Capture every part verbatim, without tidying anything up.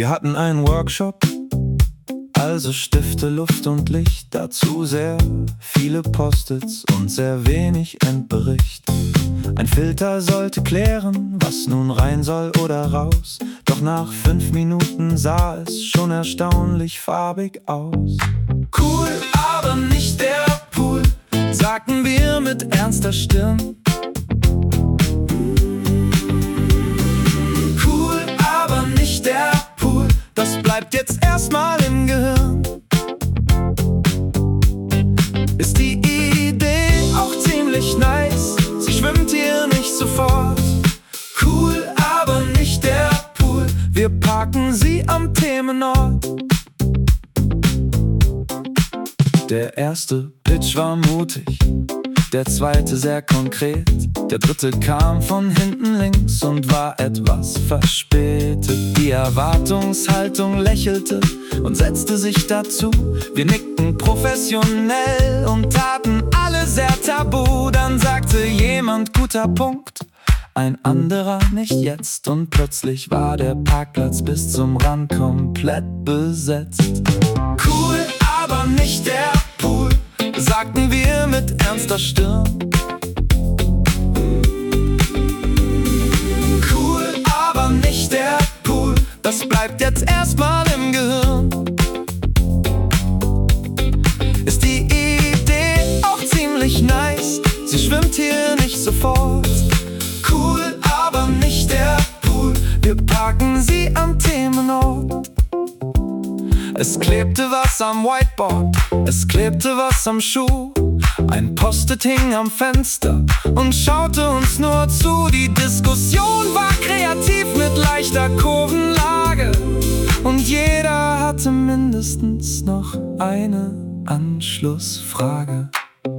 Wir hatten einen Workshop, also Stifte, Luft und Licht, dazu sehr viele Post-its und sehr wenig Endbericht. Ein Filter sollte klären, was nun rein soll oder raus, doch nach fünf Minuten sah es schon erstaunlich farbig aus. Cool, aber nicht der Pool, sagten wir mit ernster Stirn. Cool, aber nicht der Pool, das bleibt jetzt erstmal im Gehirn. Ist die Idee auch ziemlich nice, sie schwimmt hier nicht sofort. Cool, aber nicht der Pool, wir parken sie am Themenort. Der erste Pitch war mutig, der zweite sehr konkret. Der dritte kam von hinten links und war etwas verspätet. Die Erwartungshaltung lächelte und setzte sich dazu. Wir nickten professionell und taten alle sehr tabu. Dann sagte jemand, guter Punkt, ein anderer nicht jetzt. Und plötzlich war der Parkplatz bis zum Rand komplett besetzt. Cool, aber nicht der Pool, sagten wir mit ernster Stirn. Cool, aber nicht der Pool, das bleibt jetzt erstmal im Gehirn. Ist die Idee auch ziemlich nice, sie schwimmt hier nicht sofort. Cool, aber nicht der Pool, wir parken sie am Themenort. Es klebte was am Whiteboard, es klebte was am Schuh. Ein Post-it hing am Fenster und schaute uns nur zu. Die Diskussion war kreativ mit leichter Kurvenlage und jeder hatte mindestens noch eine Anschlussfrage.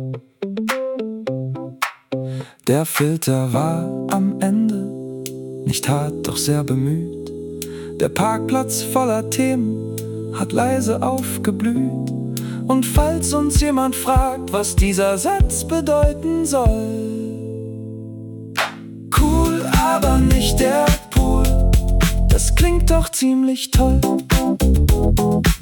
Der Filter war am Ende nicht hart, doch sehr bemüht. Der Parkplatz voller Themen hat leise aufgeblüht. Und falls uns jemand fragt, was dieser Satz bedeuten soll: cool, aber nicht der Pool, das klingt doch ziemlich toll.